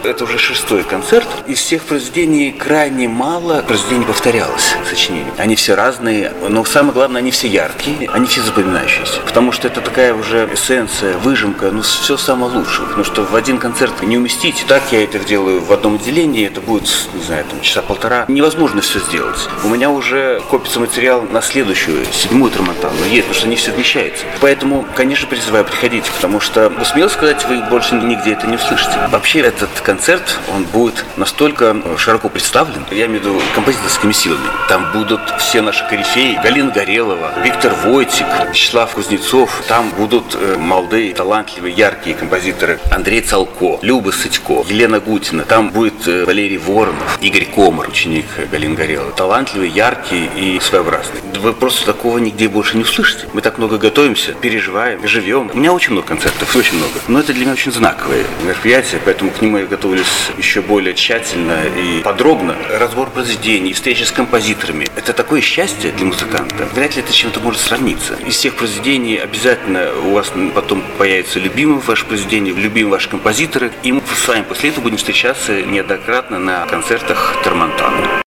Это уже 6-й концерт. Из всех произведений крайне мало произведений повторялось, сочинений. Они все разные, но самое главное, они все яркие, они все запоминающиеся. Потому что это такая уже эссенция, выжимка, все самое лучшее. Потому что в один концерт не уместить. Так я это делаю в одном отделении, это будет, не знаю, часа полтора. Невозможно все сделать. У меня уже копится материал на следующую, 7-ю Трамонтану. Есть, потому что не все вмещается. Поэтому, конечно, призываю приходить, потому что, смело сказать, вы больше нигде это не услышите. Вообще, этот концерт, он будет настолько широко представлен, я имею в виду композиторскими силами. Там будут все наши корифеи: Галина Горелова, Виктор Войтик, Вячеслав Кузнецов. Там будут молодые, талантливые, яркие композиторы: Андрей Цалко, Люба Сытько, Елена Гутина. Там будет Валерий Воронов, Игорь Комар, ученик Галины Гореловой. Талантливые, яркие и своеобразные. Вы просто такого нигде больше не услышите. Мы так много готовимся, переживаем, живем. У меня очень много концертов, очень много. Но это для меня очень знаковое мероприятие, поэтому к нему я готовлюсь еще более тщательно и подробно. Разбор произведений, встречи с композиторами. Это такое счастье для музыканта. Вряд ли это с чем-то может сравниться. Из всех произведений обязательно у вас потом появится любимое ваше произведение, любимые ваши композиторы. И мы с вами после этого будем встречаться неоднократно на концертах Трамонтана.